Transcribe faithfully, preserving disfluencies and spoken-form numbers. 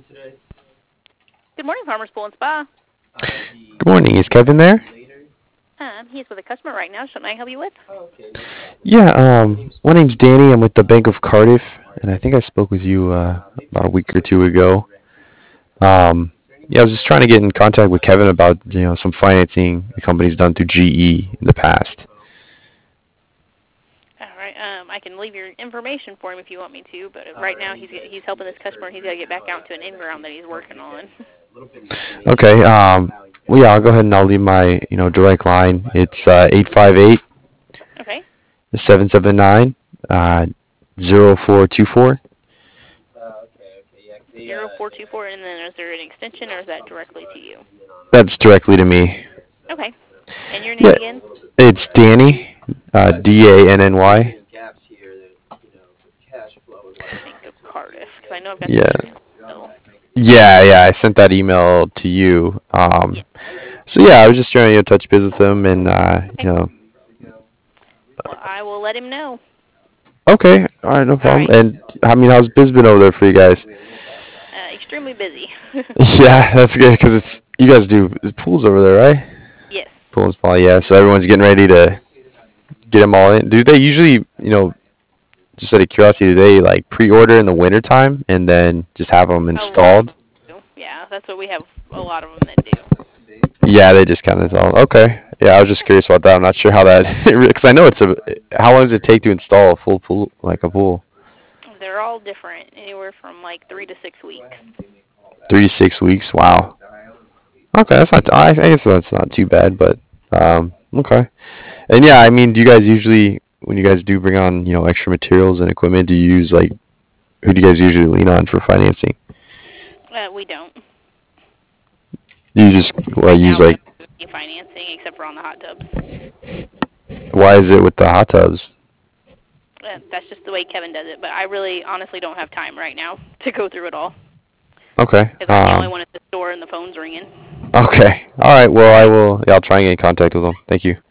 Good morning, Farmers Pool and Spa. Good morning. Is Kevin there? Um, he's with a customer right now. Something I can help you with? Yeah, um, my name's Danny. I'm with the Bank of Cardiff, and I think I spoke with you uh, about a week or two ago. Um, yeah, I was just trying to get in contact with Kevin about you know some financing the company's done through G E in the past. All right. Um, I can leave your information for him if you want me to, but right now he's he's helping this customer. He's got to get back out to an in-ground that he's working on. Okay. Um, well, yeah, I'll go ahead and I'll leave my you know direct line. It's uh, eight five eight Okay. seven seven nine uh, zero four two four. Zero four two four, and then is there an extension, or is that directly to you? That's directly to me. Okay. And your name Yeah, again? it's Danny, uh, D A N N Y. Bank of Cardiff, because I know I've got Yeah. the email. So. Yeah, yeah, I sent that email to you. Um, Yeah. so yeah, I was just trying to you know, touch base with him, and uh, Okay. you know. Well, I will let him know. Okay, all right, no All problem. right. And I mean, how's biz been over there for you guys? Uh, extremely busy. Yeah, that's good because it's you guys do pools over there, right? Yes. Pools, ball, yeah. So everyone's getting ready to get them all in. Do they usually, you know, just out of curiosity, do they like pre-order in the wintertime and then just have them A lot of installed? them do. Yeah, that's what we have. A lot of them that do. Yeah, they just kind of install. Okay. Yeah, I was just curious about that. I'm not sure how that because I know it's a. How long does it take to install a full pool, like a pool? They're all different, anywhere from like three to six weeks. Three to six weeks. Wow. Okay, that's not. I, I guess that's not too bad, but um, okay. And yeah, I mean, do you guys usually, when you guys do bring on, you know, extra materials and equipment, do you use like, who do you guys usually lean on for financing? Uh, we don't. Do you just well, Right use now we like, don't do any financing except for on the hot tubs. why is it with the hot tubs? Uh, that's just the way Kevin does it, but I really honestly don't have time right now to go through it all. Okay. Because I'm the only Um. one at the store and the phone's ringing. Okay. All right. Well, I will. Yeah, I'll try and get in contact with them. Thank you.